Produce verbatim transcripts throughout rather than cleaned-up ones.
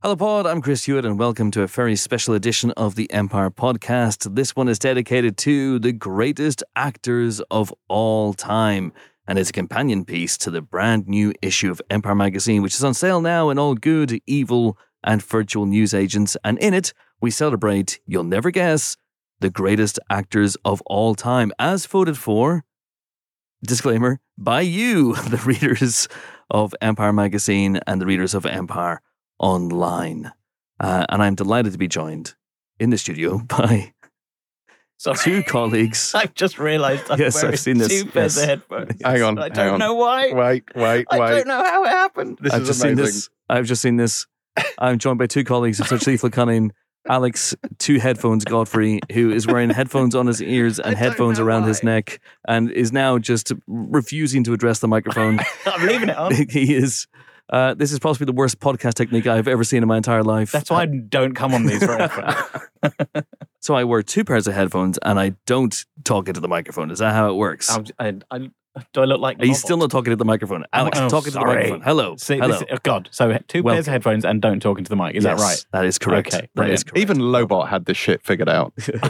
Hello, Pod. I'm Chris Hewitt, and welcome to a very special edition of the Empire Podcast. This one is dedicated to the greatest actors of all time, and is a companion piece to the brand new issue of Empire Magazine, which is on sale now in all good, evil, and virtual newsagents. And in it, we celebrate, you'll never guess, the greatest actors of all time, as voted for, disclaimer, by you, the readers of Empire Magazine and the readers of Empire Online. Uh, and I'm delighted to be joined in the studio by Sorry. two colleagues. I've just realised I'm Yes, wearing I've seen this. two pairs Yes. of headphones. Hang on, I hang don't on. know why. Wait, wait, I wait. don't know how it happened. This I've is just amazing. seen this. I've just seen this. I'm joined by two colleagues of such lethal cunning. Alex, two headphones, Godfrey, who is wearing headphones on his ears and I don't headphones know around his why. neck, and is now just refusing to address the microphone. I'm leaving it on. He is. Uh, this is possibly the worst podcast technique I've ever seen in my entire life. That's why I don't come on these very often. So I wear two pairs of headphones and I don't talk into the microphone. Is that how it works? I'm- I, I, do I look like Are you Nobbot? still not talking to the microphone? Alex, Oh, talking to the sorry. microphone. Hello. See, Hello. this- oh God. So two pairs Welcome. of headphones and don't talk into the mic. Is that Yes, right? That is correct. Okay, That brilliant. is correct. Even Lobot had this shit figured out.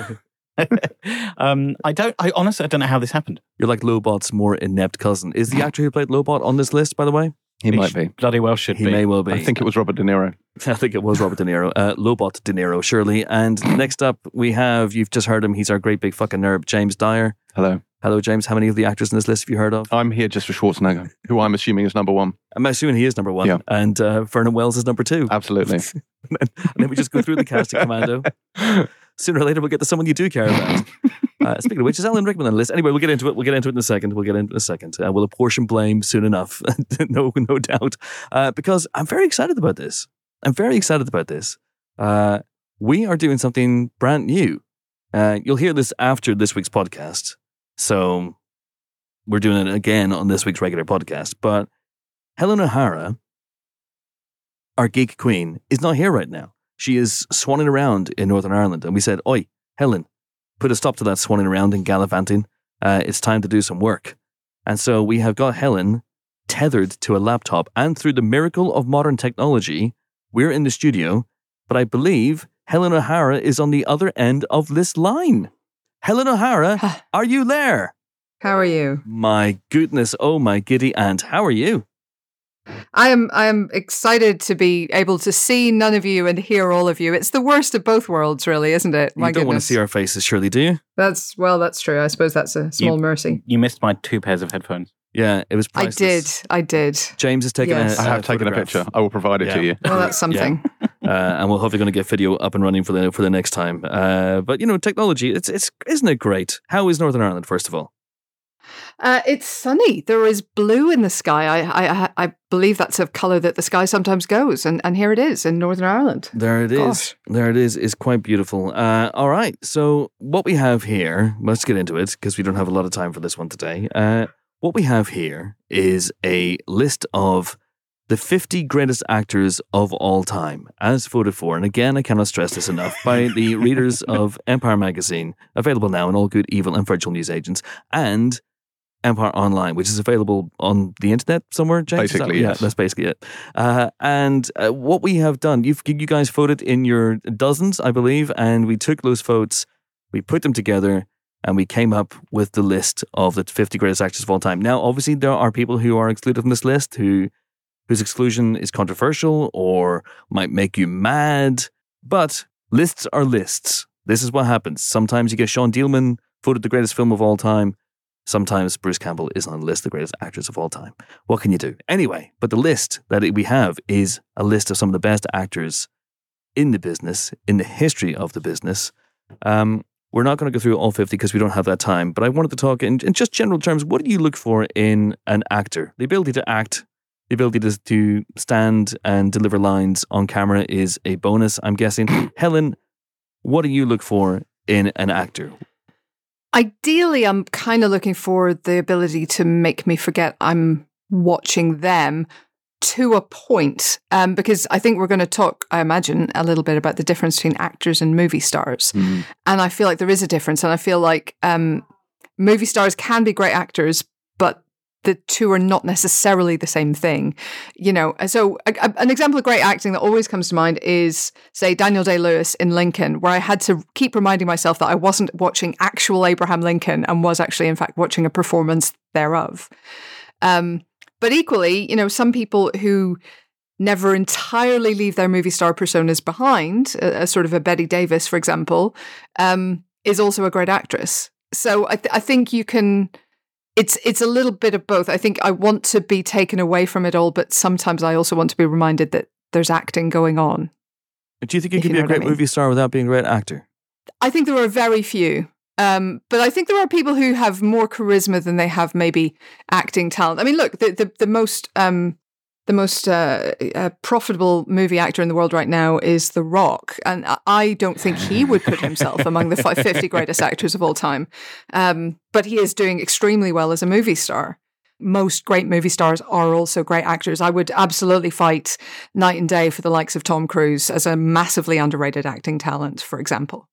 um, I don't. I honestly, I don't know how this happened. You're like Lobot's more inept cousin. Is the actor who played Lobot on this list, by the way? He might sh- be. Bloody well should He be. may well be. I think it was Robert De Niro. I think it was Robert De Niro. Uh, Lobot De Niro, surely. And next up, we have, you've just heard him, he's our great big fucking nerd, James Dyer. Hello. Hello, James. How many of the actors in this list have you heard of? I'm here just for Schwarzenegger, who I'm assuming is number one. I'm assuming he is number one. Yeah. And uh, Vernon Wells is number two. Absolutely. And then we just go through the cast of Commando. Sooner or later, we'll get to someone you do care about. Uh, speaking of which, is Alan Rickman on the list? Anyway, we'll get into it. We'll get into it in a second. We'll get into it in a second. Uh, we'll apportion blame soon enough. no, no doubt. Uh, because I'm very excited about this. I'm very excited about this. Uh, we are doing something brand new. Uh, you'll hear this after this week's podcast. So we're doing it again on this week's regular podcast. But Helen O'Hara, our geek queen, is not here right now. She is swanning around in Northern Ireland. And we said, oi, Helen, put a stop to that swanning around and gallivanting. Uh, it's time to do some work. And so we have got Helen tethered to a laptop. And through the miracle of modern technology, we're in the studio. But I believe Helen O'Hara is on the other end of this line. Helen O'Hara, are you there? How are you? My goodness, oh my giddy aunt, how are you? I am I am excited to be able to see none of you and hear all of you. It's the worst of both worlds, really, isn't it? My you don't goodness. want to see our faces, surely, do you? That's well, that's true. I suppose that's a small mercy. You missed my two pairs of headphones. Yeah, it was I priceless. did. I did. James has taken Yes. a, I have taken a photograph. picture. I will provide it Yeah. to you. Well, that's something. uh, and we're hopefully going to get video up and running for the for the next time. Uh, but you know, technology, it's it's isn't it great? How is Northern Ireland, first of all? Uh, it's sunny. There is blue in the sky. I, I I believe that's a colour that the sky sometimes goes, and, and here it is in Northern Ireland. There it is. Gosh. There it is. It's quite beautiful. Uh, all right. So what we have here, let's get into it because we don't have a lot of time for this one today. Uh, what we have here is a list of the fifty greatest actors of all time, as voted for, and again, I cannot stress this enough, by the readers of Empire Magazine, available now in all good, evil, and virtual newsagents, and Empire Online, which is available on the internet somewhere, James? Is that- Basically, yeah, yes. that's basically it. Uh, and uh, what we have done, you've you guys voted in your dozens, I believe, and we took those votes, we put them together, and we came up with the list of the fifty greatest actors of all time. Now, obviously, there are people who are excluded from this list who whose exclusion is controversial or might make you mad, but lists are lists. This is what happens. Sometimes you get Sean Dielman voted the greatest film of all time. Sometimes Bruce Campbell is on the list of the greatest actors of all time. What can you do? Anyway, but the list that we have is a list of some of the best actors in the business, in the history of the business. Um, we're not going to go through all fifty because we don't have that time, but I wanted to talk in, in just general terms. What do you look for in an actor? The ability to act, the ability to, to stand and deliver lines on camera is a bonus, I'm guessing. Helen, what do you look for in an actor? Ideally, I'm kind of looking for the ability to make me forget I'm watching them to a point, um, because I think we're going to talk, I imagine, a little bit about the difference between actors and movie stars. Mm. And I feel like there is a difference. And I feel like um, movie stars can be great actors, but the two are not necessarily the same thing, you know. So a, a, an example of great acting that always comes to mind is, say, Daniel Day-Lewis in Lincoln, where I had to keep reminding myself that I wasn't watching actual Abraham Lincoln and was actually, in fact, watching a performance thereof. Um, but equally, you know, some people who never entirely leave their movie star personas behind, a, a sort of a Bette Davis, for example, um, is also a great actress. So I, th- I think you can... It's it's a little bit of both. I think I want to be taken away from it all, but sometimes I also want to be reminded that there's acting going on. Do you think you If can you be know a what I great mean. movie star without being a great actor? I think there are very few. Um, but I think there are people who have more charisma than they have maybe acting talent. I mean, look, the the, the most um, the most uh, uh, profitable movie actor in the world right now is The Rock, and I don't think he would put himself among the fifty greatest actors of all time. Um, but he is doing extremely well as a movie star. Most great movie stars are also great actors. I would absolutely fight night and day for the likes of Tom Cruise as a massively underrated acting talent, for example.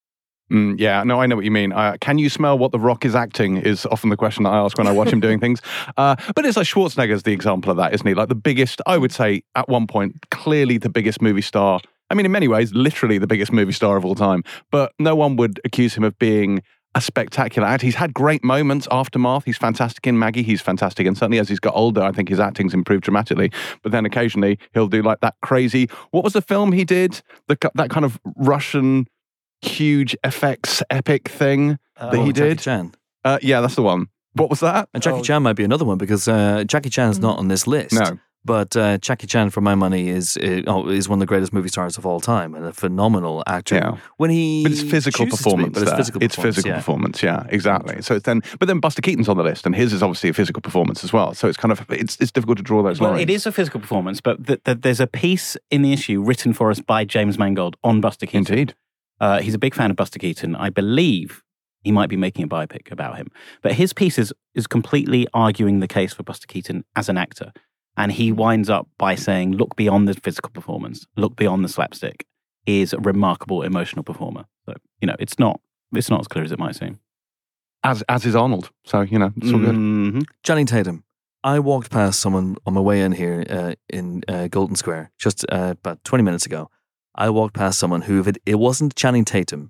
Mm, yeah, no, I know what you mean. Uh, can you smell what The Rock is acting is often the question that I ask when I watch him doing things. Uh, but it's like Schwarzenegger's the example of that, isn't he? Like the biggest, I would say, at one point, clearly the biggest movie star. I mean, in many ways, literally the biggest movie star of all time. But no one would accuse him of being a spectacular actor. He's had great moments, Aftermath. He's fantastic in Maggie. He's fantastic. And certainly as he's got older, I think his acting's improved dramatically. But then occasionally he'll do like that crazy, what was the film he did? The, that kind of Russian... huge effects epic thing Uh, that Oh, he Jackie did. Chan. Uh, yeah, that's the one. What was that? And Jackie Oh. Chan might be another one because uh, Jackie Chan is not on this list. No. But uh, Jackie Chan, for my money, is uh, oh, is one of the greatest movie stars of all time and a phenomenal actor. Yeah. When he But it's physical chooses to be, performance. but it's there. physical it's performance, physical yeah. performance. Yeah, exactly. So it's then, but then Buster Keaton's on the list, and his is obviously a physical performance as well. So it's kind of it's it's difficult to draw those Well, lines. it is a physical performance, but th- th- there's a piece in the issue written for us by James Mangold on Buster Keaton. Indeed. Uh, he's a big fan of Buster Keaton. I believe he might be making a biopic about him. But his piece is, is completely arguing the case for Buster Keaton as an actor. And he winds up by saying, look beyond the physical performance, look beyond the slapstick. He is a remarkable emotional performer. So, you know, it's not it's not as clear as it might seem. As as is Arnold. So you know, it's all good. Mhm. Channing Tatum. I walked past someone on my way in here uh, in uh, Golden Square just uh, about twenty minutes ago. I walked past someone who, if it, it wasn't Channing Tatum,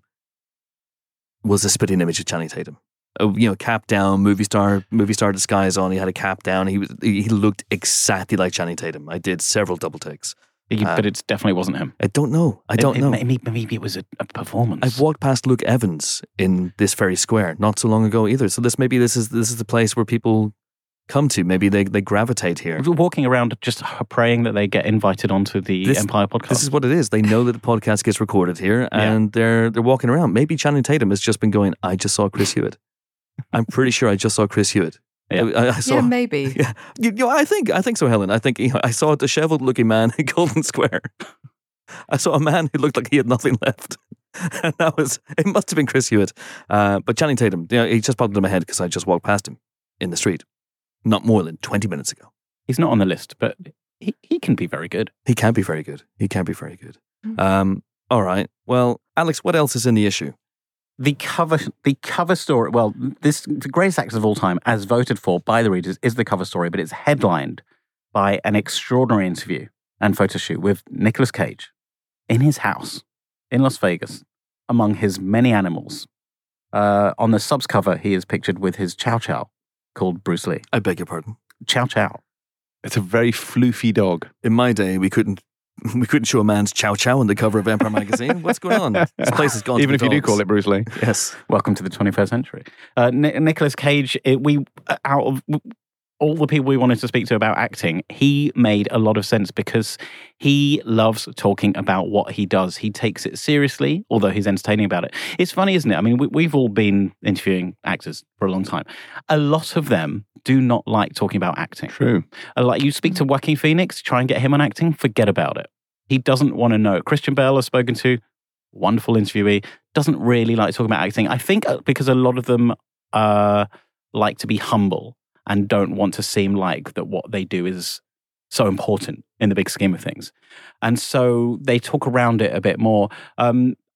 was a spitting image of Channing Tatum. Uh, you know, cap down, movie star, movie star disguise on. He had a cap down. He was he looked exactly like Channing Tatum. I did several double takes. You- Uh, but it definitely wasn't him. I don't know. I don't It- it- know. Maybe, maybe it was a, a performance. I've walked past Luke Evans in this very square not so long ago either. So this maybe this is this is the place where people come to. Maybe they, they gravitate here. We're walking around just praying that they get invited onto the This- Empire podcast. This is what it is. They know that the podcast gets recorded here, and they're they're walking around. Maybe Channing Tatum has just been going, I just saw Chris Hewitt. I'm pretty sure I just saw Chris Hewitt. Yeah. I, I saw, yeah, maybe. Yeah, you, you know, I think I think so, Helen. I think you know, I saw a dishevelled-looking man in Golden Square. I saw a man who looked like he had nothing left, and that was it. Must have been Chris Hewitt, uh, but Channing Tatum. You know, he just popped in my head because I just walked past him in the street, not more than twenty minutes ago. He's not on the list, but he, he can be very good. He can be very good. He can be very good. Um, all right. Well, Alex, what else is in the issue? The cover, the cover story. Well, this the greatest actors of all time, as voted for by the readers, is the cover story, but it's headlined by an extraordinary interview and photo shoot with Nicolas Cage in his house in Las Vegas, among his many animals. Uh, on the subs cover, he is pictured with his Chow Chow, called Bruce Lee. I beg your pardon. Chow Chow. It's a very floofy dog. In my day, we couldn't we couldn't show a man's chow chow on the cover of Empire magazine. What's going on? This place has gone. Even to if the you do dogs. call it Bruce Lee. yes. Welcome to the twenty-first century. Uh, Ni- Nicolas Cage, it, we out of all the people we wanted to speak to about acting, he made a lot of sense because he loves talking about what he does. He takes it seriously, although he's entertaining about it. It's funny, isn't it? I mean, we, we've all been interviewing actors for a long time. A lot of them do not like talking about acting. True. Uh, Like you speak to Joaquin Phoenix, try and get him on acting, forget about it. He doesn't want to know. Christian Bale I've spoken to, wonderful interviewee, doesn't really like talking about acting. I think because a lot of them uh, like to be humble and don't want to seem like that what they do is so important in the big scheme of things. And so they talk around it a bit more. Um,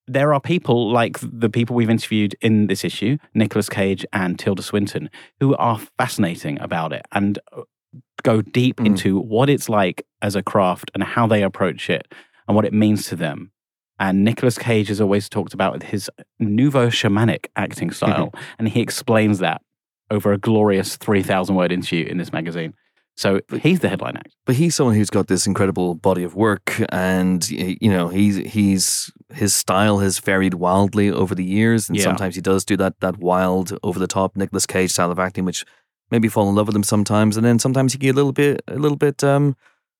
there are people like the people we've interviewed in this issue, Nicolas Cage and Tilda Swinton, who are fascinating about it and go deep Mm. into what it's like as a craft and how they approach it and what it means to them. And Nicolas Cage has always talked about his nouveau shamanic acting style, and he explains that over a glorious three thousand word interview in this magazine. So he's the headline act. But he's someone who's got this incredible body of work, and you know, he's he's his style has varied wildly over the years, and Yeah. sometimes he does do that that wild, over the top Nicolas Cage style of acting, which maybe fall in love with him sometimes, and then sometimes he can get a little bit a little bit um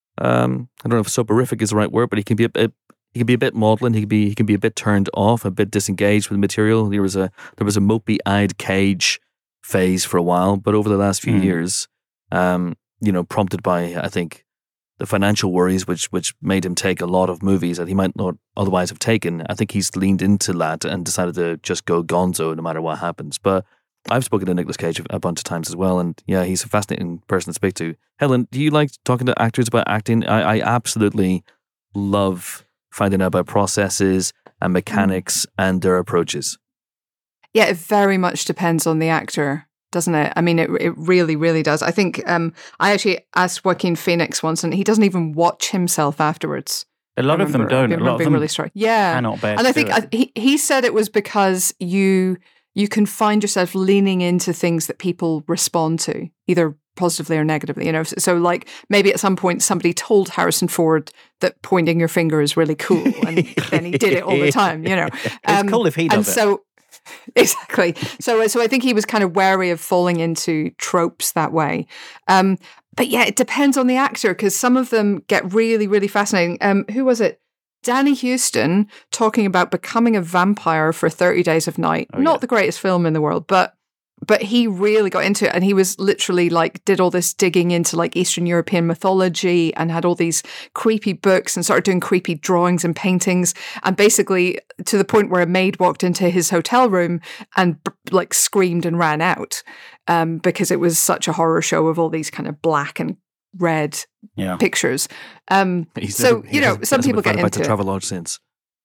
um I don't know if soporific is the right word, but he can be a bit he can be a bit maudlin. He can be he can be a bit turned off, a bit disengaged with the material. There was a there was a mopey-eyed Cage phase for a while, but over the last few Mm. years, um, you know, prompted by I think the financial worries, which which made him take a lot of movies that he might not otherwise have taken. I think he's leaned into that and decided to just go gonzo no matter what happens. But I've spoken to Nicolas Cage a bunch of times as well, and yeah, he's a fascinating person to speak to. Helen, do you like talking to actors about acting? I, I absolutely love finding out about processes and mechanics and their approaches. Yeah, it very much depends on the actor, doesn't it? I mean, it it really, really does. I think um, I actually asked Joaquin Phoenix once, and he doesn't even watch himself afterwards. A lot I of them remember- don't. I A lot remember of being them really struck. Yeah, cannot bear and to I think do it. I, he he said it was because you you can find yourself leaning into things that people respond to, either positively or negatively. You know, so, so like maybe at some point somebody told Harrison Ford that pointing your finger is really cool, and then he did it all the time. You know, It's cool if he and does it. so. Exactly. So, so I think he was kind of wary of falling into tropes that way. Um, but yeah, it depends on the actor because some of them get really, really fascinating. Um, who was it? Danny Houston talking about becoming a vampire for thirty Days of Night. Oh, Not yeah. the greatest film in the world, but but he really got into it, and he was literally like did all this digging into like Eastern European mythology and had all these creepy books and started doing creepy drawings and paintings, and basically to the point where a maid walked into his hotel room and b- like screamed and ran out um, because it was such a horror show of all these kind of black and red Yeah. pictures. Um, He's so never- he you know, hasn't- some hasn't people been get invited into to it. Travelodge since.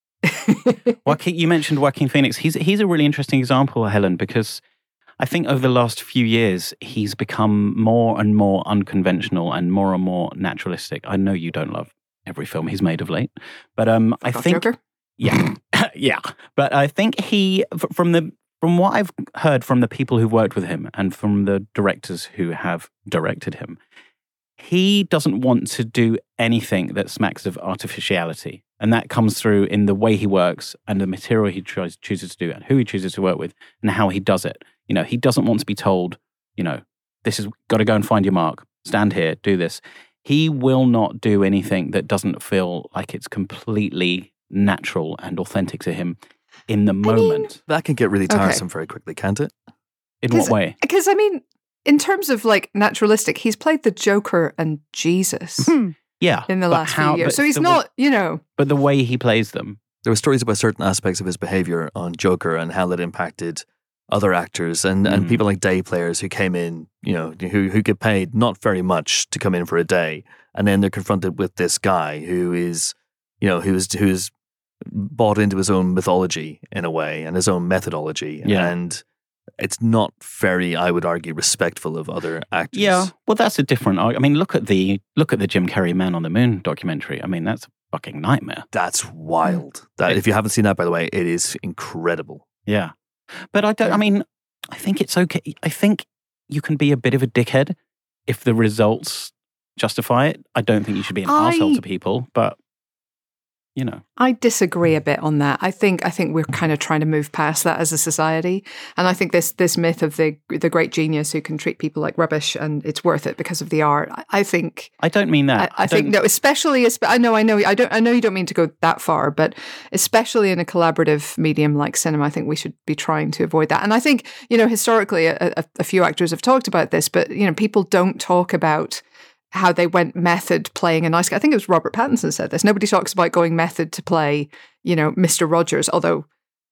Joaquin, you mentioned Joaquin Phoenix. He's he's a really interesting example, Helen, because I think over the last few years he's become more and more unconventional and more and more naturalistic. I know you don't love every film he's made of late, but um, I Got think Joker? yeah, yeah. But I think he f- from the from what I've heard from the people who've worked with him and from the directors who have directed him, he doesn't want to do anything that smacks of artificiality. And that comes through in the way he works and the material he tries, chooses to do and who he chooses to work with and how he does it. You know, he doesn't want to be told, you know, this has got to go and find your mark, stand here, do this. He will not do anything that doesn't feel like it's completely natural and authentic to him in the moment. That can get really Okay. tiresome very quickly, can't it? In 'Cause- what way? Because I mean, in terms of like naturalistic, he's played the Joker and Jesus Yeah. in the but last how- few years. but So he's the- not, you know, But the way he plays them. There were stories about certain aspects of his behavior on Joker and how that impacted other actors and, and Mm. people like day players who came in, you know, who who get paid not very much to come in for a day, and then they're confronted with this guy who is, you know, who's who's bought into his own mythology in a way and his own methodology, Yeah. and it's not very, I would argue, respectful of other actors. Yeah. Well, that's a different. I mean, look at the look at the Jim Carrey Man on the Moon documentary. I mean, that's a fucking nightmare. That's wild. That if you haven't seen that, by the way, it is incredible. Yeah. But I don't. I mean, I think it's okay. I think you can be a bit of a dickhead if the results justify it. I don't think you should be an I- arsehole to people, but you know. I disagree a bit on that. I think I think we're kind of trying to move past that as a society, and I think this this myth of the the great genius who can treat people like rubbish and it's worth it because of the art. I, I think I don't mean I, that. I think don't- no, especially espe- I know I know I don't I know you don't mean to go that far, but especially in a collaborative medium like cinema, I think we should be trying to avoid that. And I think you know historically, a, a, a few actors have talked about this, but you know people don't talk about how they went method playing a nice guy. I think it was Robert Pattinson said this. Nobody talks about going method to play, you know, Mister Rogers, although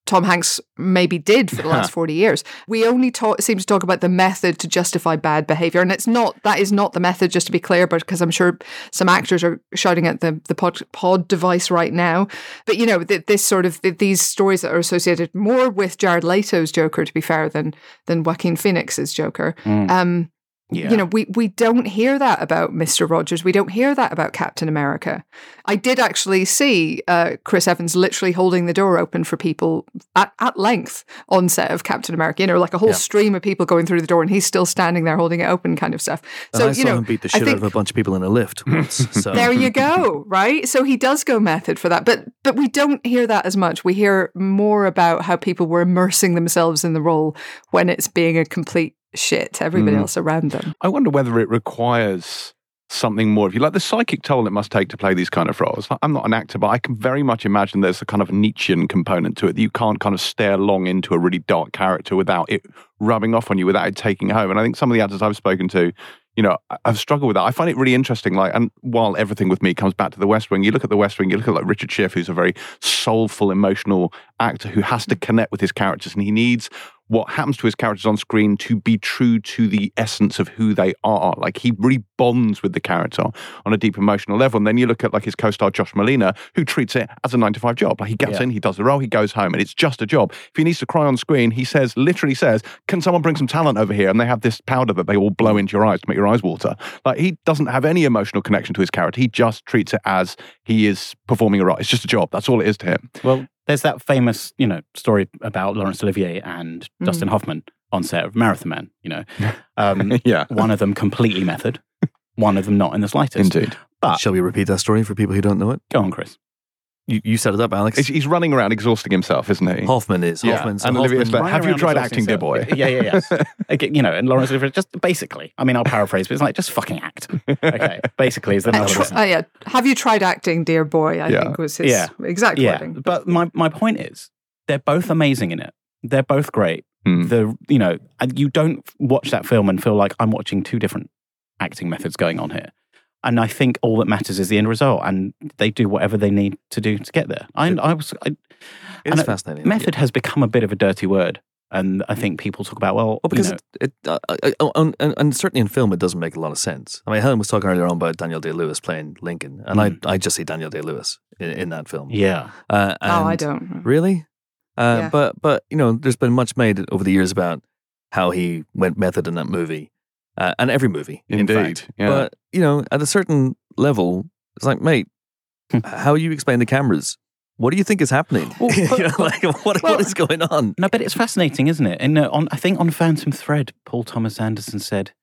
Tom Hanks maybe did for the last forty years. We only talk, seem to talk about the method to justify bad behavior. And it's not, that is not the method, just to be clear, but because I'm sure some actors are shouting at the, the pod, pod device right now. But, you know, th- this sort of, th- these stories that are associated more with Jared Leto's Joker, to be fair, than, than Joaquin Phoenix's Joker. Mm. Um, Yeah. You know, we, we don't hear that about Mister Rogers. We don't hear that about Captain America. I did actually see uh, Chris Evans literally holding the door open for people at, at length on set of Captain America. You know, like a whole Yeah. stream of people going through the door and he's still standing there holding it open kind of stuff. And So, I you saw know, him beat the I shit think- out of a bunch of people in a lift once. So. there you go, right? So he does go method for that. But but we don't hear that as much. We hear more about how people were immersing themselves in the role when it's being a complete shit to everybody Mm. else around them. I wonder whether it requires something more of you, like the psychic toll it must take to play these kind of roles. I'm not an actor, but I can very much imagine there's a kind of Nietzschean component to it, that you can't kind of stare long into a really dark character without it rubbing off on you, without it taking home. And I think some of the actors I've spoken to, you know, I've struggled with that. I find it really interesting. Like, and while everything with me comes back to The West Wing, you look at The West Wing, you look at like Richard Schiff, who's a very soulful, emotional actor who has to connect with his characters, and he needs what happens to his characters on screen to be true to the essence of who they are. Like, he really bonds with the character on a deep emotional level. And then you look at like his co-star Josh Molina, who treats it as a nine to five job. Like, he gets Yeah. in, he does the role, he goes home, and it's just a job. If he needs to cry on screen, he says, literally says, can someone bring some talent over here? And they have this powder that they all blow into your eyes to make your eyes water. Like, he doesn't have any emotional connection to his character. He just treats it as he is performing a role. It's just a job. That's all it is to him. Well, there's that famous, you know, story about Laurence Olivier and Mm. Dustin Hoffman on set of Marathon Man. You know, um, Yeah. one of them completely method, one of them not in the slightest. Indeed. But Shall we repeat that story for people who don't know it? go on, Chris. You, you set it up, Alex. He's, he's running around exhausting himself, isn't he? Hoffman is. Yeah. Hoffman's, And Olivia's Hoffman, like, have you Running tried around acting, dear boy? exhausting himself. Yeah, yeah, yeah. Okay, you know, and Laurence Olivier just basically. I mean, I'll paraphrase, but it's like just fucking act. Okay, basically is the Uh, nub of tr- it. oh, yeah. Have you tried acting, dear boy? I Yeah. think was his Yeah. exact Yeah, wording. but my my point is, they're both amazing in it. They're both great. Hmm. The you know, and you don't watch that film and feel like I'm watching two different acting methods going on here. And I think all that matters is the end result, and they do whatever they need to do to get there. I, I was, I, it's and it- fascinating. method has become a bit of a dirty word, and I think people talk about well, Well, because you know, it, it uh, uh, uh, and, and, and certainly in film, it doesn't make a lot of sense. I mean, Helen was talking earlier on about Daniel Day-Lewis playing Lincoln, and Mm. I I just see Daniel Day-Lewis in, in that film. yeah, Uh, oh, I and- don't. Really? Uh, Yeah. But but you know, there's been much made over the years about how he went method in that movie, uh, and every movie, in Indeed. fact. Yeah. But you know, at a certain level, it's like, mate, Hmm. how you explain the cameras? What do you think is happening? Well, You but- know, like, what, well- what is going on? no, but it's fascinating, isn't it? And uh, on I think on Phantom Thread, Paul Thomas Anderson said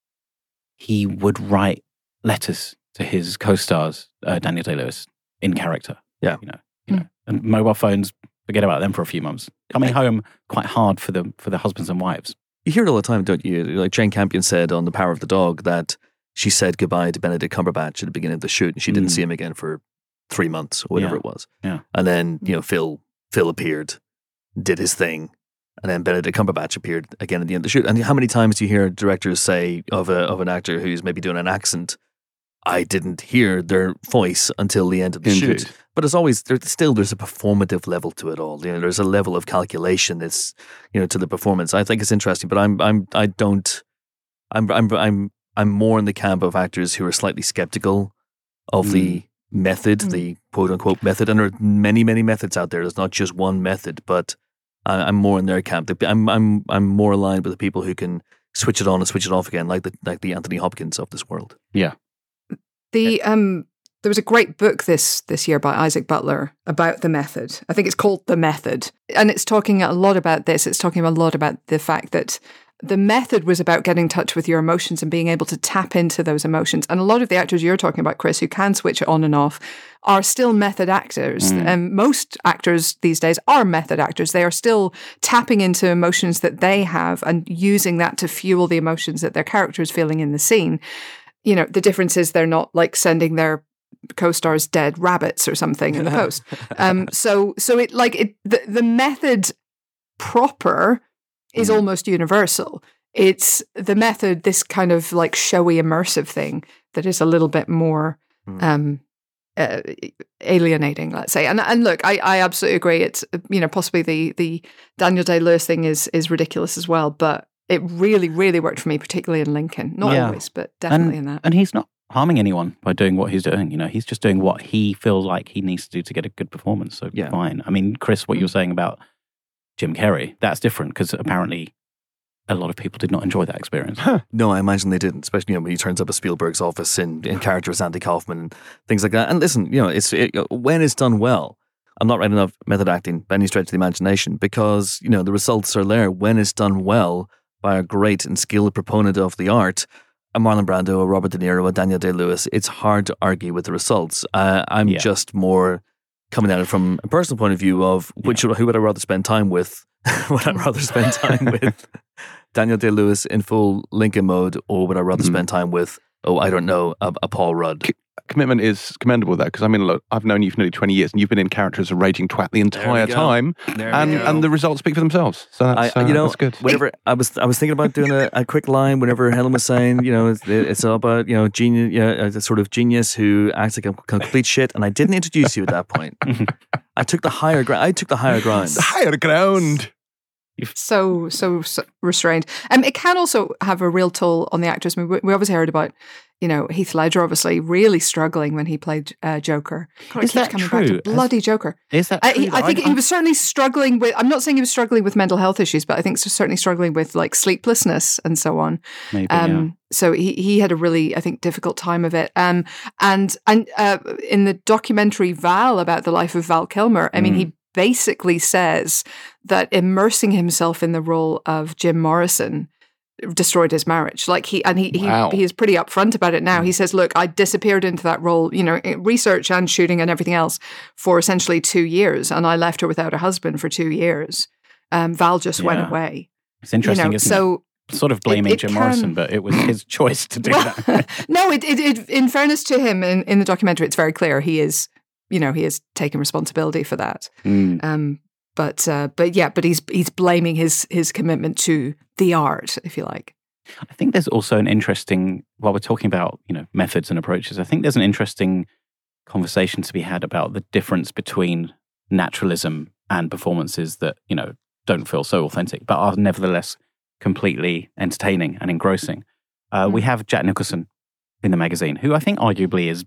he would write letters to his co-stars, uh, Daniel Day-Lewis, in character. Yeah. you know, you know, and mobile phones. Forget about them for a few months. Coming home quite hard for the for the husbands and wives. You hear it all the time, don't you? Like Jane Campion said on The Power of the Dog that she said goodbye to Benedict Cumberbatch at the beginning of the shoot, and she didn't Mm. see him again for three months or whatever Yeah. it was. Yeah. And then you know Phil Phil appeared, did his thing, and then Benedict Cumberbatch appeared again at the end of the shoot. And how many times do you hear directors say of a of an actor who's maybe doing an accent, I didn't hear their voice until the end of the Indeed. shoot. But it's always there. Still, there's a performative level to it all. You know, there's a level of calculation that's you know to the performance. I think it's interesting, but I'm I'm I don't. I'm I'm I'm I'm more in the camp of actors who are slightly skeptical of the method, Mm. the quote unquote method. And there are many many methods out there. There's not just one method, but I, I'm more in their camp. I'm I'm I'm more aligned with the people who can switch it on and switch it off again, like the like the Anthony Hopkins of this world. The um, there was a great book this this year by Isaac Butler about the method. I think it's called The Method, and it's talking a lot about this. It's talking a lot about the fact that the method was about getting in touch with your emotions and being able to tap into those emotions. And a lot of the actors you're talking about, Chris, who can switch it on and off, are still method actors. Mm. And most actors these days are method actors. They are still tapping into emotions that they have and using that to fuel the emotions that their character is feeling in the scene. You know, the difference is they're not like sending their co-stars dead rabbits or something in the post. Um, so, so it like it the, the method proper is Mm. almost universal. It's the method, this kind of like showy immersive thing that is a little bit more Mm. um, uh, alienating, let's say. And and look, I, I absolutely agree. It's, you know, possibly the the Daniel Day-Lewis thing is is ridiculous as well, but it really, really worked for me, particularly in Lincoln. Not Yeah. always, but definitely and, in that. And he's not harming anyone by doing what he's doing. You know, he's just doing what he feels like he needs to do to get a good performance. So Yeah. fine. I mean, Chris, what you were saying about Jim Carrey, that's different because apparently a lot of people did not enjoy that experience. No, I imagine they didn't, especially, you know, when he turns up at Spielberg's office in, in character as Andy Kaufman and things like that. And listen, you know, it's it, when it's done well, I'm not writing enough method acting by any stretch of the imagination, because, you know, the results are there when it's done well by a great and skilled proponent of the art, a Marlon Brando, a Robert De Niro, a Daniel Day-Lewis. It's hard to argue with the results. Uh, I'm Yeah. just more coming at it from a personal point of view of which who would I rather spend time with? Would I rather spend time with Daniel Day-Lewis in full Lincoln mode, or would I rather Mhm. spend time with, oh, I don't know, a, a Paul Rudd? Commitment is commendable though, because I mean, look, I've known you for nearly twenty years, and you've been in character as a raging twat the entire go. time, There and we go. and the results speak for themselves. So that's, I, uh, you know, that's good. whenever I was, I was thinking about doing a, a quick line. Whenever Helen was saying, you know, it's, it's all about, you know, genius, you know, a sort of genius who acts like a complete shit, and I didn't introduce you at that point. I took the higher ground. I took the higher ground. The higher ground. So, so, so restrained. Um, it can also have a real toll on the actors. I mean, we, we obviously heard about, you know, Heath Ledger obviously really struggling when he played uh, Joker. God, Is it keeps that coming back true? to bloody Joker. Is that I, true? he, I though? think he was certainly struggling with, I'm not saying he was struggling with mental health issues, but I think he's certainly struggling with like sleeplessness and so on. Maybe, Um, yeah. So he, he had a really, I think, difficult time of it. Um, and and uh, in the documentary Val about the life of Val Kilmer, I mean, Mm. he basically says that immersing himself in the role of Jim Morrison destroyed his marriage. Like he and he Wow. he, he is pretty upfront about it now. He says, "Look, I disappeared into that role, you know, research and shooting and everything else for essentially two years, and I left her without a husband for two years. Um, Val just went Yeah. away. It's interesting, you know, isn't so." it? Sort of blaming it Jim can- Morrison, but it was his choice to do Well, that. no, it, it, it, in fairness to him, in, in the documentary, it's very clear he is, you know, he is taking responsibility for that. Mm. Um, but uh, but yeah, but he's he's blaming his his commitment to the art, if you like. I think there's also an interesting, while we're talking about, you know, methods and approaches, I think there's an interesting conversation to be had about the difference between naturalism and performances that, you know, don't feel so authentic, but are nevertheless completely entertaining and engrossing. Uh, Mm. We have Jack Nicholson in the magazine, who I think arguably is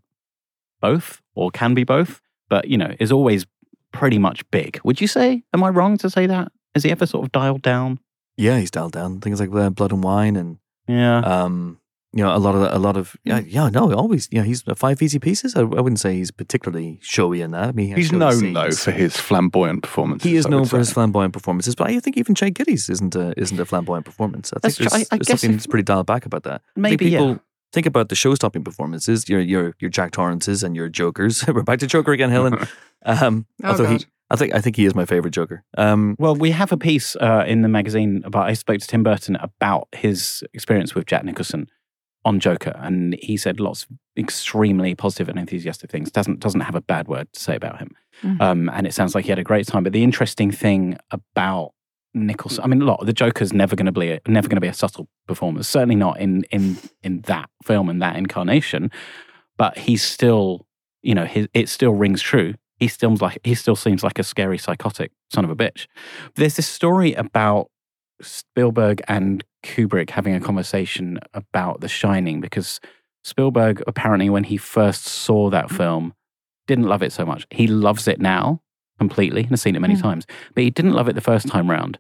both, or can be both, but, you know, is always pretty much big. Would you say, am I wrong to say that? Has he ever sort of dialed down? Yeah, he's dialed down things like uh, Blood and Wine, and Yeah. um, you know, a lot of a lot of yeah, yeah, no, always, you know, he's five easy pieces. I, I wouldn't say he's particularly showy in that. I mean, he has He's showy known scenes. though for his flamboyant performances. He is I known would for his say. flamboyant performances, but I think even Jay Giddy's isn't a isn't a flamboyant performance. I think That's true. there's, I- I there's guess something if- that's pretty dialed back about that. I think Maybe, people yeah. think about the show-stopping performances, your your your Jack Torrances and your Jokers. We're back to Joker again, Helen. Um, Oh, although he, God. I think I think he is my favorite Joker. Um, Well, we have a piece uh, in the magazine about, I spoke to Tim Burton about his experience with Jack Nicholson on Joker, and he said lots of extremely positive and enthusiastic things. Doesn't doesn't have a bad word to say about him. Mhm. Um, and it sounds like he had a great time. But the interesting thing about Nicholson, I mean, a lot the Joker's never going to be a, never going to be a subtle performance. Certainly not in in in that film and that incarnation. But he's still, you know, his, it still rings true. He still like he still seems like a scary, psychotic son of a bitch. There's this story about Spielberg and Kubrick having a conversation about The Shining, because Spielberg apparently, when he first saw that film, didn't love it so much. He loves it now completely and has seen it many Mm. times, but he didn't love it the first time round.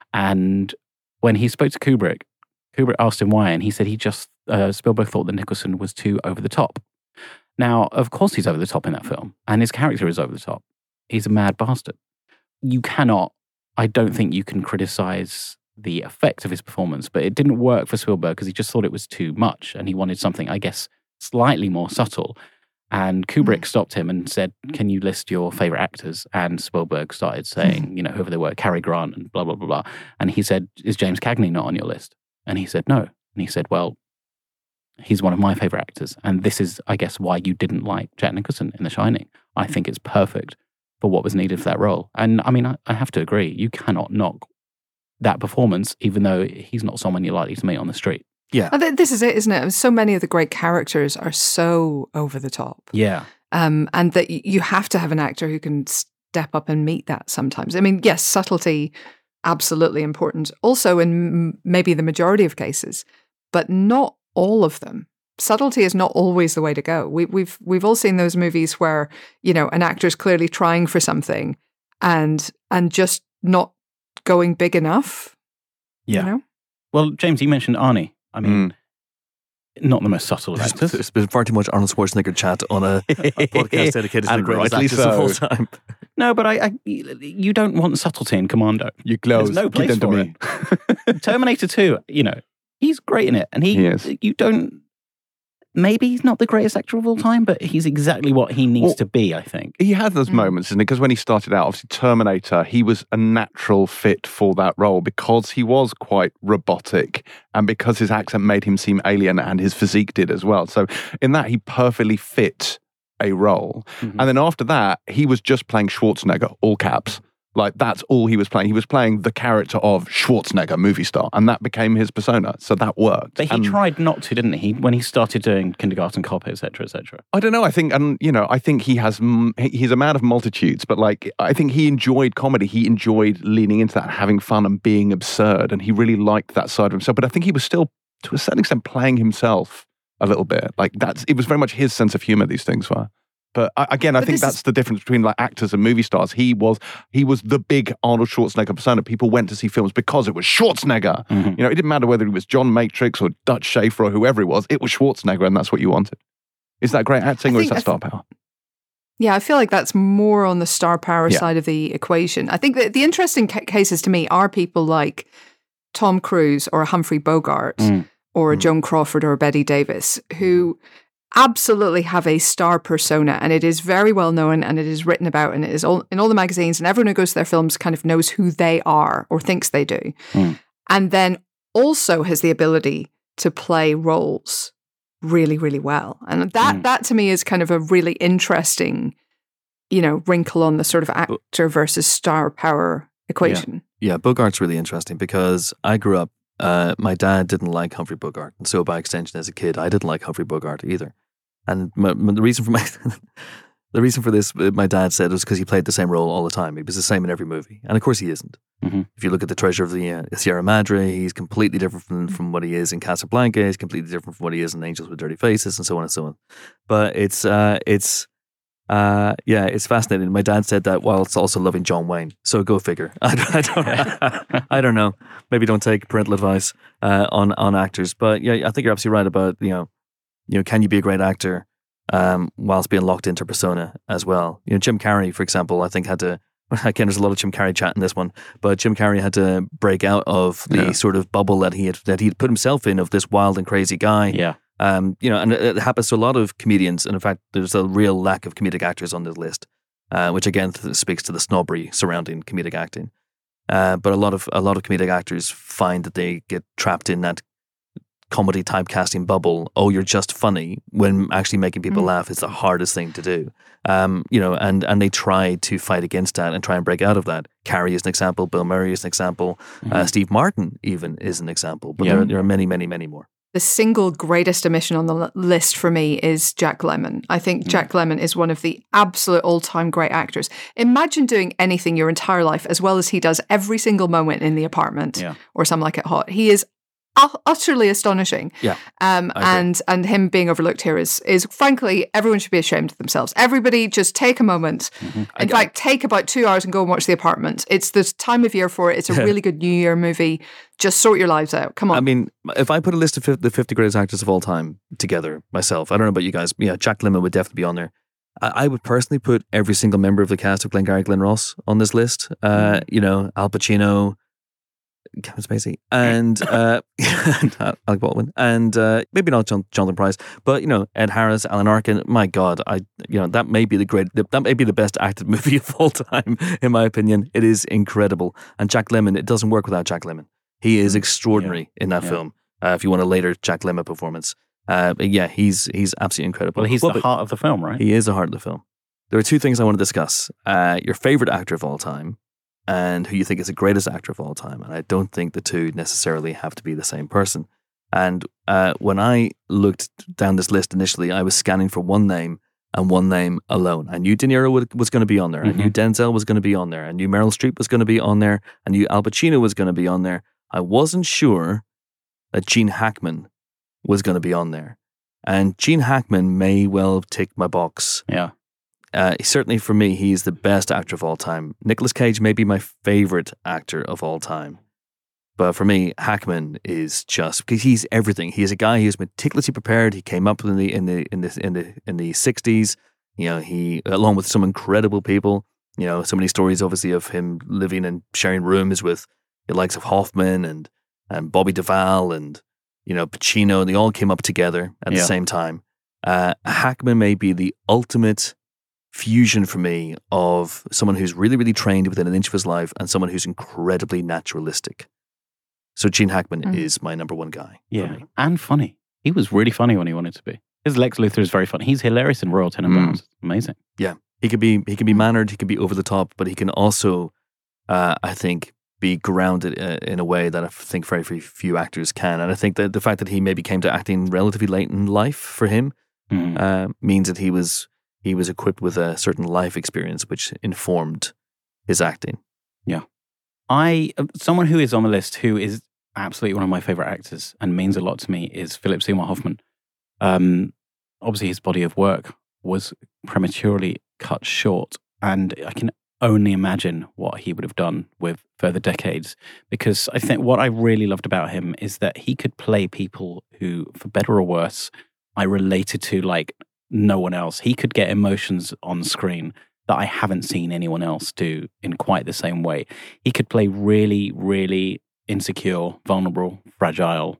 And when he spoke to Kubrick, Kubrick asked him why, and he said he just uh, Spielberg thought that Nicholson was too over the top. Now, of course, he's over the top in that film, and his character is over the top. He's a mad bastard. You cannot, I don't think you can criticize the effect of his performance, but it didn't work for Spielberg because he just thought it was too much, and he wanted something, I guess, slightly more subtle. And Kubrick stopped him and said, "Can you list your favorite actors?" And Spielberg started saying, you know, whoever they were, Cary Grant and blah, blah, blah, blah. And he said, "Is James Cagney not on your list?" And he said, "No." And he said, "Well, he's one of my favorite actors. And this is, I guess, why you didn't like Jack Nicholson in The Shining. I think it's perfect for what was needed for that role." And I mean, I, I have to agree. You cannot knock that performance, even though he's not someone you're likely to meet on the street. yeah, And th- this is it, isn't it? So many of the great characters are so over the top. Yeah. um, and that y- you have to have an actor who can step up and meet that sometimes. I mean, yes, subtlety, absolutely important. Also, in m- maybe the majority of cases, but not all of them. Subtlety is not always the way to go. We, we've we've all seen those movies where, you know, an actor is clearly trying for something and and just not going big enough. Yeah. You know? Well, James, you mentioned Arnie. I mean, Mm. not the most subtle of actors. There's been far too much Arnold Schwarzenegger chat on a, a podcast dedicated to the And greatest rightly actors of all so. time. No, but I, I, you don't want subtlety in Commando. You close. There's no place Give them for to me. it. Terminator two, you know, he's great in it, and he, He is. you don't. Maybe he's not the greatest actor of all time, but he's exactly what he needs Well, to be, I think. He had those Mm. moments, isn't it? Because when he started out, obviously Terminator, he was a natural fit for that role because he was quite robotic and because his accent made him seem alien and his physique did as well. So in that, he perfectly fit a role. Mhm. And then after that, he was just playing Schwarzenegger, all caps. Like that's all he was playing. He was playing the character of Schwarzenegger, movie star, and that became his persona. So that worked. But he And tried not to, didn't he? When he started doing Kindergarten Cop, et cetera, et cetera. I don't know. I think, and you know, I think he has. mm, he- He's a man of multitudes, but like, I think he enjoyed comedy. He enjoyed leaning into that, having fun, and being absurd, and he really liked that side of himself. But I think he was still, to a certain extent, playing himself a little bit. Like that's. It was very much his sense of humor. These things were. But I, again, I But think this that's is- the difference between like actors and movie stars. He was he was the big Arnold Schwarzenegger persona. People went to see films because it was Schwarzenegger. Mhm. You know, it didn't matter whether he was John Matrix or Dutch Schaefer or whoever it was. It was Schwarzenegger, and that's what you wanted. Is that great acting I or is think- that I star think- power? Yeah, I feel like that's more on the star power Yeah. side of the equation. I think that the interesting ca- cases to me are people like Tom Cruise or Humphrey Bogart Mm. or Mm. Joan Crawford or Betty Davis, who absolutely have a star persona, and it is very well known, and it is written about, and it is all, in all the magazines, and everyone who goes to their films kind of knows who they are or thinks they do, Mm. and then also has the ability to play roles really, really well, and that Mm. that to me is kind of a really interesting, you know, wrinkle on the sort of actor versus star power equation. Yeah, Bogart's really interesting because I grew up, uh, my dad didn't like Humphrey Bogart. And so by extension, as a kid, I didn't like Humphrey Bogart either. And my, my, the reason for my the reason for this, uh, my dad said, was because he played the same role all the time. He was the same in every movie. And of course he isn't. Mhm. If you look at the Treasure of the uh, Sierra Madre, he's completely different from, from what he is in Casablanca. He's completely different from what he is in Angels with Dirty Faces and so on and so on. But it's, uh, it's, Uh, yeah, it's fascinating. My dad said that while it's also loving John Wayne. So go figure. I don't, I don't, I don't know. Maybe don't take parental advice uh, on on actors. But yeah, I think you're absolutely right about you know, you know, can you be a great actor um, whilst being locked into persona as well? You know, Jim Carrey, for example, I think had to. Again, there's a lot of Jim Carrey chat in this one, but Jim Carrey had to break out of the Yeah. sort of bubble that he had that he'd put himself in of this wild and crazy guy. Yeah. Um, you know, and it, it happens to a lot of comedians. And in fact, there's a real lack of comedic actors on this list, uh, which again th- speaks to the snobbery surrounding comedic acting. Uh, but a lot of a lot of comedic actors find that they get trapped in that comedy typecasting bubble. Oh, you're just funny, when actually making people Mm. laugh is the hardest thing to do. Um, you know, and and they try to fight against that and try and break out of that. Carrey is an example. Bill Murray is an example. Uh, Mhm. Steve Martin even is an example. But Yeah. there, there are many, many, many more. The single greatest omission on the l- list for me is Jack Lemmon. I think Mm. Jack Lemmon is one of the absolute all-time great actors. Imagine doing anything your entire life as well as he does every single moment in The Apartment Yeah. or Some Like It Hot. He is u- utterly astonishing. Yeah, Um, I agree. and and him being overlooked here is is frankly, everyone should be ashamed of themselves. Everybody just take a moment. Mhm. In fact, take about two hours and go and watch The Apartment. It's the time of year for it. It's a Yeah. really good New Year movie. Just sort your lives out. Come on. I mean, if I put a list of fif- the fifty greatest actors of all time together myself, I don't know about you guys. Yeah, Jack Lemmon would definitely be on there. I, I would personally put every single member of the cast of Glengarry Glen Ross on this list. Uh, you know, Al Pacino, Kevin Spacey, and uh, Alec Baldwin, and uh, maybe not John, Jonathan Pryce, but you know, Ed Harris, Alan Arkin. My God, I you know that may be the great, that may be the best acted movie of all time, in my opinion. It is incredible, and Jack Lemmon. It doesn't work without Jack Lemmon. He is extraordinary in that Yeah. film. Uh, if you want a later Jack Lemmon performance, uh, but yeah, he's he's absolutely incredible. Well, he's Well, the but heart of the film, right? He is the heart of the film. There are two things I want to discuss: uh, your favorite actor of all time, and who you think is the greatest actor of all time. And I don't think the two necessarily have to be the same person. And uh, when I looked down this list initially, I was scanning for one name, and one name alone. I knew De Niro would, was going to be on there. Mm-hmm. I knew Denzel was going to be on there. I knew Meryl Streep was going to be on there. I knew Al Pacino was going to be on there. I wasn't sure that Gene Hackman was going to be on there. And Gene Hackman may well tick my box. Yeah. Uh, certainly for me, he's the best actor of all time. Nicolas Cage may be my favorite actor of all time. But for me, Hackman is just because he's everything. He is a guy who's meticulously prepared. He came up in the in the in the in the in the sixties. You know, he along with some incredible people. You know, so many stories obviously of him living and sharing rooms with the likes of Hoffman and and Bobby Duvall and you know Pacino. And they all came up together at Yeah. the same time. Uh, Hackman may be the ultimate fusion for me of someone who's really really trained within an inch of his life and someone who's incredibly naturalistic. So Gene Hackman Mm. is my number one guy. Yeah. For me. And funny. He was really funny when he wanted to be. His Lex Luthor is very funny. He's hilarious in Royal Tenenbaums. Mm. It's amazing. He could be he can be Mm. mannered, he can be over the top, but he can also, uh, I think, be grounded uh, in a way that I think very, very few actors can. And I think that the fact that he maybe came to acting relatively late in life for him Mhm. uh, means that he was he was equipped with a certain life experience which informed his acting. I uh, someone who is on the list who is absolutely one of my favorite actors and means a lot to me is Philip Seymour Hoffman. Um, obviously, his body of work was prematurely cut short, and I can only imagine what he would have done with further decades. Because I think what I really loved about him is that he could play people who, for better or worse, I related to like no one else. He could get emotions on screen that I haven't seen anyone else do in quite the same way. He could play really, really insecure, vulnerable, fragile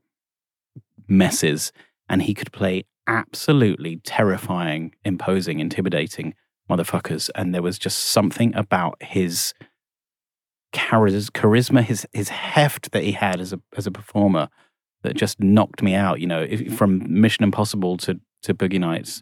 messes, and he could play absolutely terrifying, imposing, intimidating motherfuckers. And there was just something about his charis- charisma, his his heft that he had as a as a performer that just knocked me out. You know, if, from Mission Impossible to to Boogie Nights,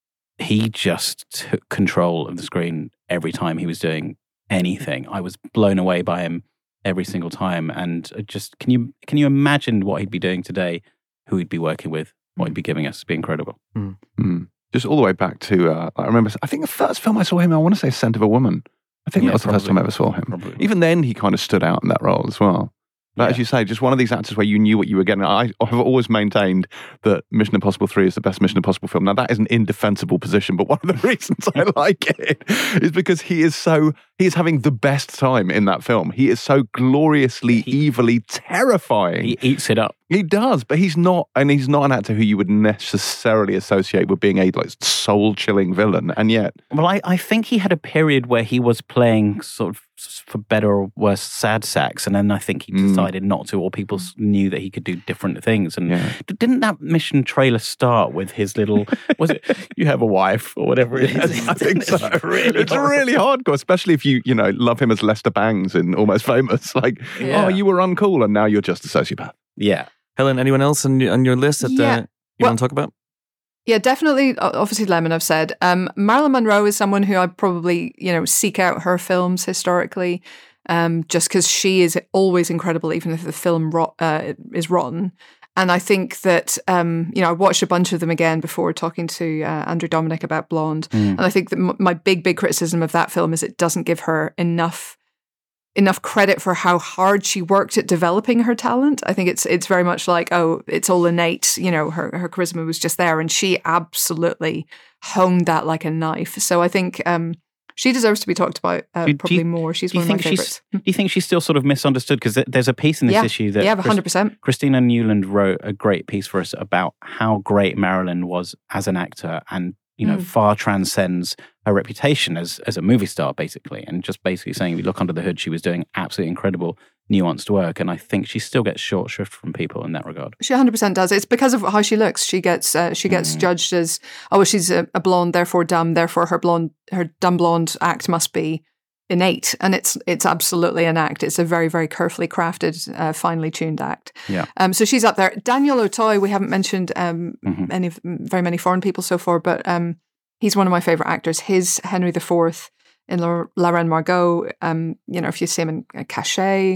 he just took control of the screen every time he was doing anything. I was blown away by him every single time. And just can you can you imagine what he'd be doing today, who he'd be working with, what he'd be giving us? It'd be incredible. Mm. Just all the way back to, uh, I remember, I think the first film I saw him, I want to say Scent of a Woman. I think Yeah, that was the first time probably. I ever saw him. Probably. Even then, he kind of stood out in that role as well. But Yeah. as you say, just one of these actors where you knew what you were getting. I have always maintained that Mission Impossible three is the best Mission Impossible film. Now, that is an indefensible position, but one of the reasons I like it is because he is so, he is having the best time in that film. He is so gloriously, He- evilly terrifying. He eats it up. He does, but he's not, and he's not an actor who you would necessarily associate with being a like soul-chilling villain. And yet, Well, I, I think he had a period where he was playing sort of, for better or worse, sad sacks, and then I think he Mm. decided not to, or people s- knew that he could do different things. And yeah. d- didn't that Mission trailer start with his little, was it, you have a wife, or whatever it is? I think so. It's really, it's horrible. really hardcore, especially if you, you know, love him as Lester Bangs in Almost Famous. Like, Yeah. oh, you were uncool and now you're just a sociopath. Yeah. Helen, anyone else on, your- on your list that Yeah. uh, you Well- want to talk about? Yeah, definitely. o- Obviously, Lemon, I've said. Um, Marilyn Monroe is someone who I probably, you know, seek out her films historically, um, just because she is always incredible, even if the film rot, uh, is rotten. And I think that, um, you know, I watched a bunch of them again before talking to uh, Andrew Dominic about Blonde. Mm. And I think that m- my big, big criticism of that film is it doesn't give her enough enough credit for how hard she worked at developing her talent. I think it's it's very much like, oh, it's all innate, you know, her, her charisma was just there, and she absolutely honed that like a knife. So I think um, she deserves to be talked about uh, Do- do probably you- more. She's Do you one of my think she's? favorites. Do you think she's still sort of misunderstood? Because there's a piece in this Yeah. issue that Yeah, Chris- one hundred percent. Christina Newland wrote a great piece for us about how great Marilyn was as an actor, and you know, Mm. far transcends her reputation as as a movie star, basically. And just basically saying, if you look under the hood, she was doing absolutely incredible, nuanced work. And I think she still gets short shrift from people in that regard. She one hundred percent does. It's because of how she looks. She gets uh, she gets Mm. judged as, oh, well, she's a, a blonde, therefore dumb, therefore her blonde her dumb blonde act must be innate, and it's it's absolutely an act. It's a very very carefully crafted, uh, finely tuned act. Yeah. Um. So she's up there. Daniel O'Toy, we haven't mentioned um Mhm. any of- very many foreign people so far, but um he's one of my favorite actors. His Henry the Fourth in La, La Reine Margot. Um. You know, if you see him in uh, Cachet.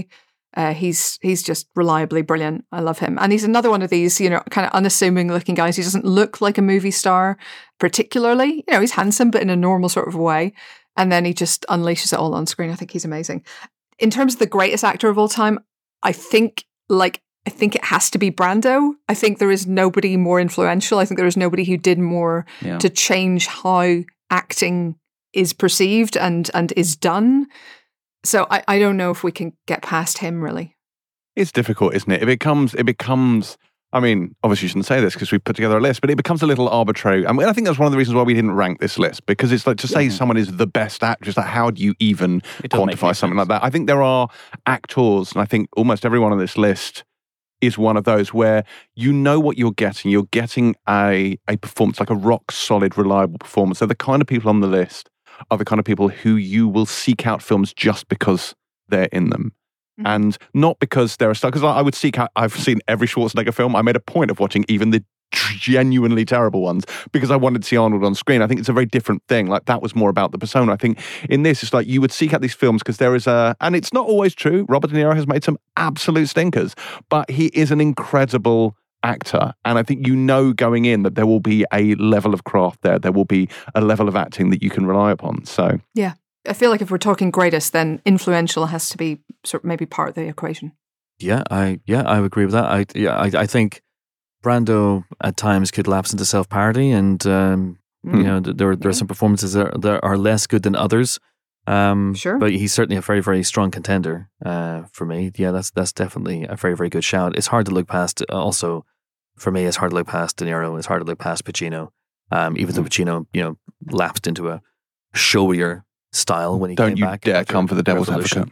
Uh, he's he's just reliably brilliant. I love him. And he's another one of these, you know, kind of unassuming looking guys. He doesn't look like a movie star particularly. You know, he's handsome, but in a normal sort of way. And then he just unleashes it all on screen. I think he's amazing. In terms of the greatest actor of all time, I think like I think it has to be Brando. I think there is nobody more influential. I think there is nobody who did more Yeah. to change how acting is perceived and and is done. So I, I don't know if we can get past him, really. It's difficult, isn't it? It becomes, it becomes. I mean, obviously you shouldn't say this because we put together a list, but it becomes a little arbitrary. I mean, I think that's one of the reasons why we didn't rank this list, because it's like to say Yeah. someone is the best actress, like how do you even It doesn't make quantify any something sense. like that? I think there are actors, and I think almost everyone on this list is one of those where you know what you're getting. You're getting a, a performance, like a rock solid, reliable performance. So the kind of people on the list are the kind of people who you will seek out films just because they're in them. Mhm. And not because they're a star, because I would seek out, I've seen every Schwarzenegger film. I made a point of watching even the genuinely terrible ones because I wanted to see Arnold on screen. I think it's a very different thing. Like that was more about the persona. I think in this, it's like you would seek out these films because there is a, and it's not always true. Robert De Niro has made some absolute stinkers, but he is an incredible actor. And I think you know going in that there will be a level of craft there. There will be a level of acting that you can rely upon. So I feel like if we're talking greatest, then influential has to be sort of maybe part of the equation. Yeah, I yeah I agree with that. I yeah I, I think Brando at times could lapse into self parody, and um, Hmm. you know th- there there are some performances that are, that are less good than others. Um, Sure. but he's certainly a very very strong contender uh, for me. Yeah, that's that's definitely a very very good shout. It's hard to look past. uh, Also, for me, it's hard to look past De Niro. It's hard to look past Pacino. Um, even though Pacino, you know, lapsed into a showier style when he Don't came you back. dare after come for the devil's Revolution.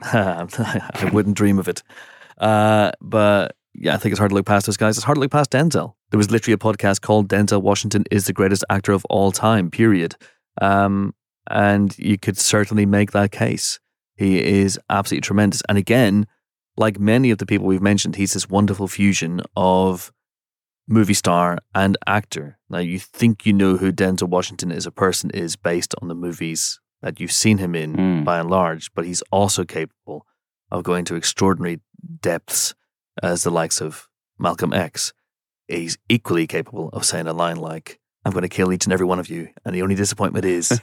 I wouldn't dream of it. Uh, but yeah, I think it's hard to look past those guys. It's hard to look past Denzel. There was literally a podcast called Denzel Washington is the greatest actor of all time, period. Um, and you could certainly make that case. He is absolutely tremendous. And again, like many of the people we've mentioned, he's this wonderful fusion of movie star and actor. Now, you think you know who Denzel Washington as a person is based on the movies that you've seen him in, Mm. by and large, but he's also capable of going to extraordinary depths as the likes of Malcolm X. He's equally capable of saying a line like, I'm going to kill each and every one of you, and the only disappointment is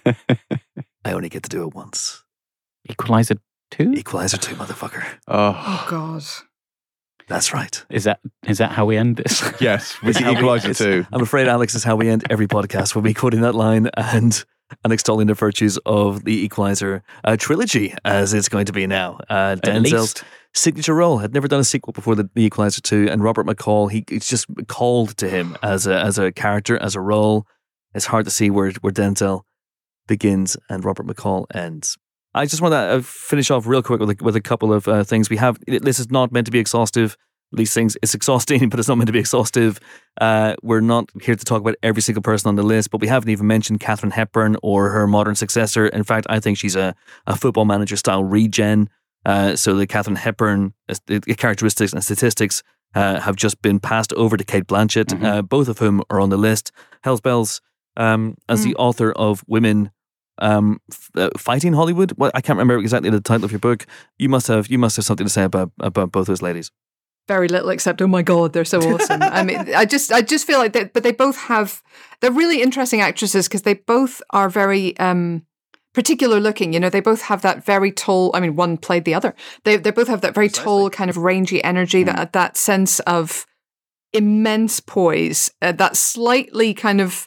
I only get to do it once. Equalizer two? Equalizer two, motherfucker. oh, Oh, God. That's right. Is that is that how we end this? yes, with It's the how we- Equalizer it's- too. I'm afraid, Alex, is how we end every podcast, when we quoting that line and and extolling the virtues of the Equalizer uh, trilogy, as it's going to be now. Uh, At Denzel's least. signature role. Had never done a sequel before the, the Equalizer two, and Robert McCall, he it's just called to him as a as a character, as a role. It's hard to see where where Denzel begins and Robert McCall ends. I just want to uh, finish off real quick with a, with a couple of uh, things. We have, this is not meant to be exhaustive. These things, it's exhausting, but it's not meant to be exhaustive. Uh, we're not here to talk about every single person on the list, but we haven't even mentioned Katharine Hepburn or her modern successor. In fact, I think she's a, a football manager style regen. Uh, so the Katharine Hepburn uh, the characteristics and statistics uh, have just been passed over to Cate Blanchett, Mhm. uh, both of whom are on the list. Hell's Bells, um, as the author of Women um, f- uh, Fighting Hollywood. What, I can't remember exactly the title of your book. You must have you must have something to say about about both those ladies. Very little, except oh my god, they're so awesome. I mean, I just, I just feel like they, but they both have, they're really interesting actresses because they both are very um, particular looking. You know, they both have that very tall. I mean, one played the other. They, they both have that very tall, kind of rangy energy. That that sense of immense poise, uh, that slightly kind of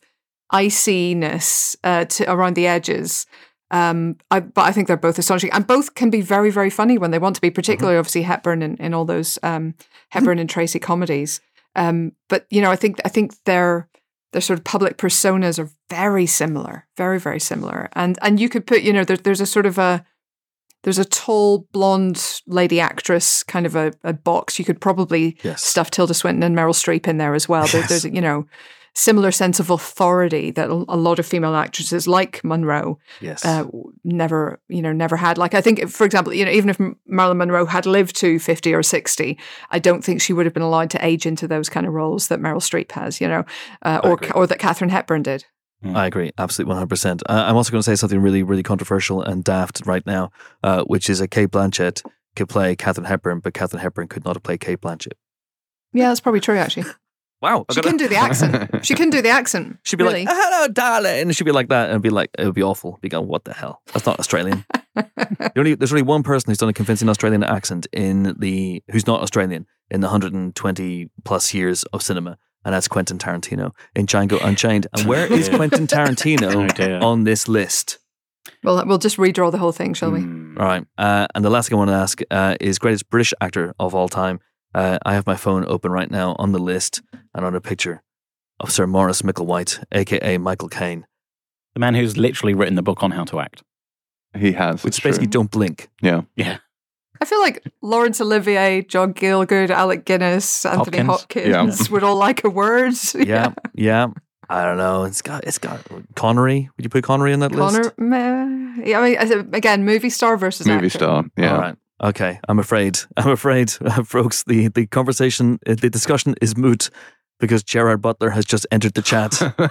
iciness uh, to around the edges. Um, I, but I think they're both astonishing, and both can be very, very funny when they want to be. Particularly, obviously, Hepburn in, in all those um, Hepburn and Tracy comedies. Um, but you know, I think I think their their sort of public personas are very similar, very, very similar. And and you could put, you know, there, there's a sort of a there's a tall blonde lady actress kind of a, a box. You could probably Yes. stuff Tilda Swinton and Meryl Streep in there as well. There, Yes. There's a, you know, similar sense of authority that a, a lot of female actresses like Monroe Yes. uh, never, you know, never had. Like, I think, for example, you know, even if Marilyn Monroe had lived to fifty or sixty, I don't think she would have been allowed to age into those kind of roles that Meryl Streep has, you know, uh, I or agree. or that Katharine Hepburn did. I agree, absolutely, one hundred percent. Uh, I'm also going to say something really, really controversial and daft right now, uh, which is a Cate Blanchett could play Catherine Hepburn, but Catherine Hepburn could not have played Kate Blanchett. Yeah, that's probably true, actually. Wow. She couldn't do the accent. She couldn't do the accent. She'd be really. like, hello, darling. And she'd be like that. And it'd be like, it would be awful. Be going, what the hell? That's not Australian. The only, there's only one person who's done a convincing Australian accent in the, who's not Australian, in the one hundred twenty plus years of cinema. And that's Quentin Tarantino in Django Unchained. And where is Quentin Tarantino Oh, on this list? Well, we'll just redraw the whole thing, shall we? Mm. All right. Uh, and the last thing I want to ask uh, is greatest British actor of all time. Uh, I have my phone open right now on the list and on a picture of Sir Maurice Micklewhite, a k a. Michael Caine. The man who's literally written the book on how to act. He has. Which it's basically true. don't blink. Yeah. Yeah. I feel like Laurence Olivier, John Gielgud, Alec Guinness, Anthony Hopkins. Hopkins Yeah. would all like a word. Yeah, yeah. I don't know. It's got, it's got Connery. Would you put Connery on that Connor, list? meh. Yeah, I mean, as a- again, movie star versus Movie actor. star. Yeah. All right. Okay. I'm afraid. I'm afraid, uh, folks. The the conversation, uh, the discussion is moot because Gerard Butler has just entered the chat.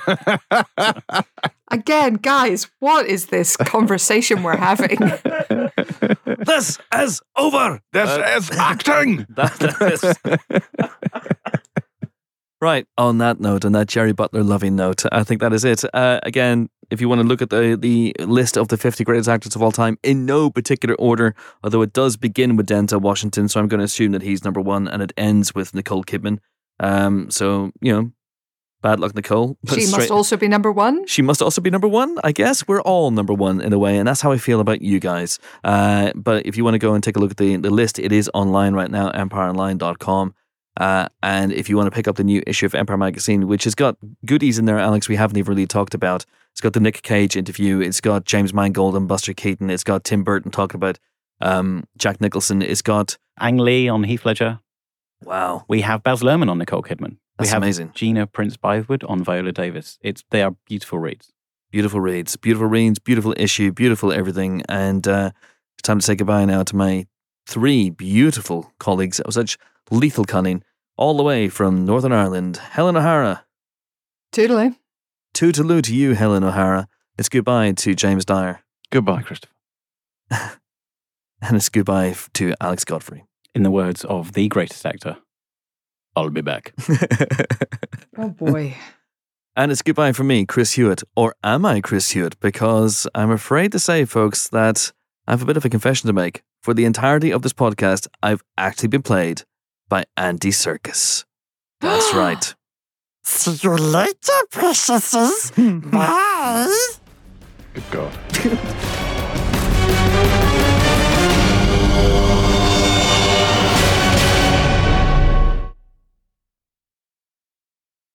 Again, guys, what is this conversation we're having? This is over. This is acting. That, that is. Right. On that note, on that Jerry Butler loving note, I think that is it. Uh, again, if you want to look at the, the list of the fifty greatest actors of all time in no particular order, although it does begin with Denzel Washington, so I'm going to assume that he's number one, and it ends with Nicole Kidman. Um, so, you know, bad luck, Nicole. But She must straight- also be number one. She must also be number one, I guess. We're all number one in a way, and that's how I feel about you guys. Uh, but if you want to go and take a look at the, the list, it is online right now, empire online dot com. Uh, and if you want to pick up the new issue of Empire Magazine, which has got goodies in there, Alex, we haven't even really talked about. It's got the Nick Cage interview. It's got James Mangold and Buster Keaton. It's got Tim Burton talking about um, Jack Nicholson. It's got... Ang Lee on Heath Ledger. Wow. We have Baz Luhrmann on Nicole Kidman. That's we have amazing. Gina Prince Bythewood on Viola Davis. It's They are beautiful reads. Beautiful reads, beautiful reads, beautiful issue, beautiful everything. And uh, it's time to say goodbye now to my three beautiful colleagues of such lethal cunning, all the way from Northern Ireland, Helen O'Hara. Toodaloo. Toodaloo to you, Helen O'Hara. It's goodbye to James Dyer. Goodbye, Christopher. And it's goodbye f- to Alex Godfrey. In the words of the greatest actor, I'll be back. Oh, boy. And it's goodbye from me, Chris Hewitt. Or am I Chris Hewitt? Because I'm afraid to say, folks, that I have a bit of a confession to make. For the entirety of this podcast, I've actually been played by Andy Serkis. That's right. See you later, preciouses. Bye. Good God.